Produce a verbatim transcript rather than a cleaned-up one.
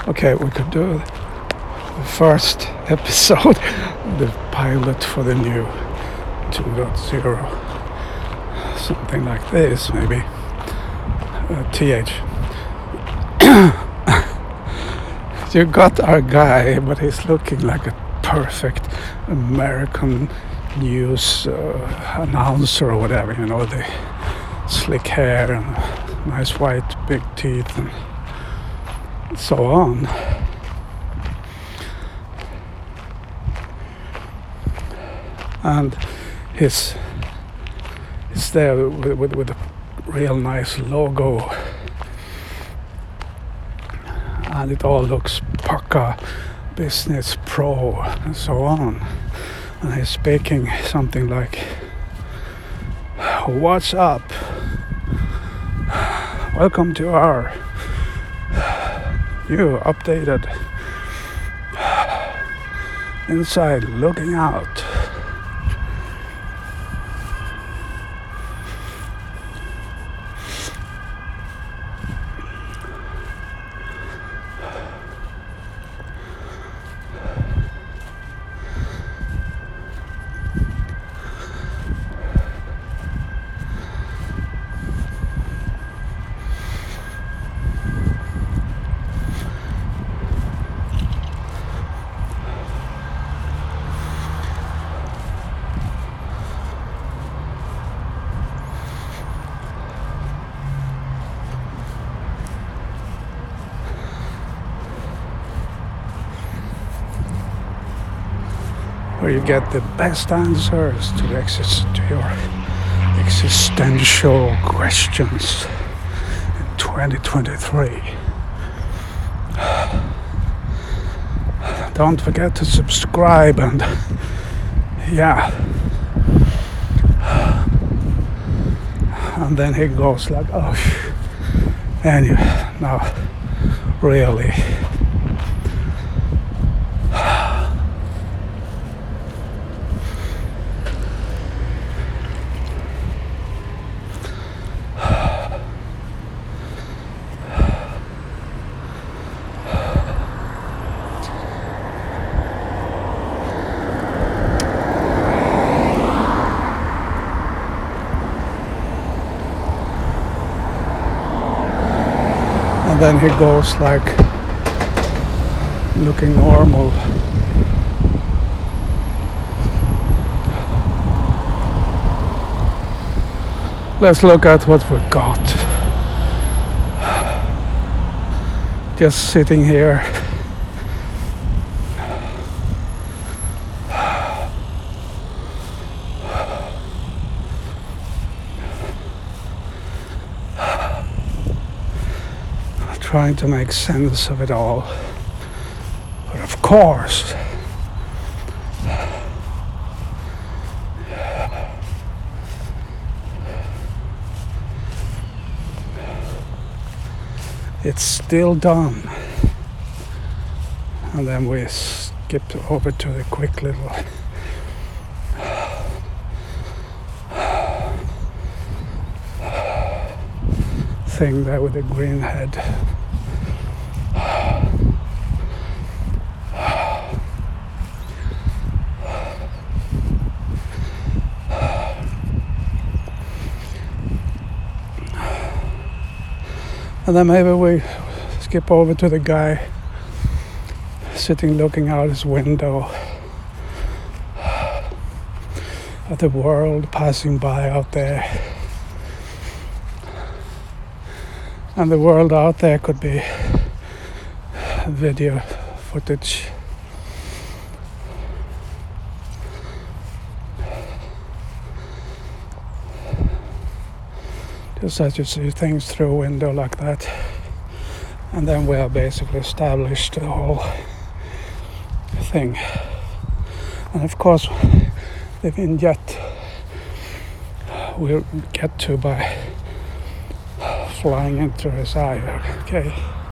Okay, we could do the first episode, the pilot for the new two point oh. Something like this, maybe. Uh, T H. You got our guy, but he's looking like a perfect American news uh, announcer or whatever, you know, the slick hair and nice white big teeth and so on. And he's, he's there with, with, with a real nice logo. And it all looks Pukka Business Pro and so on. And he's speaking something like, "What's up? Welcome to our new updated inside looking out." Where you get the best answers to, the exist- to your existential questions in twenty twenty-three. Don't forget to subscribe and yeah. And then he goes like, "Oh, anyway, now really." And then he goes like looking normal. Let's look at what we got. Just sitting here. Trying to make sense of it all. But of course, it's still done. And then we skipped over to the quick little thing there with the green head. And then maybe we skip over to the guy sitting looking out his window at the world passing by out there. And the world out there could be video footage. Just as you see things through a window like that. And then we have basically established the whole thing. And of course, the vignette we'll get to by flying into his eye. Okay.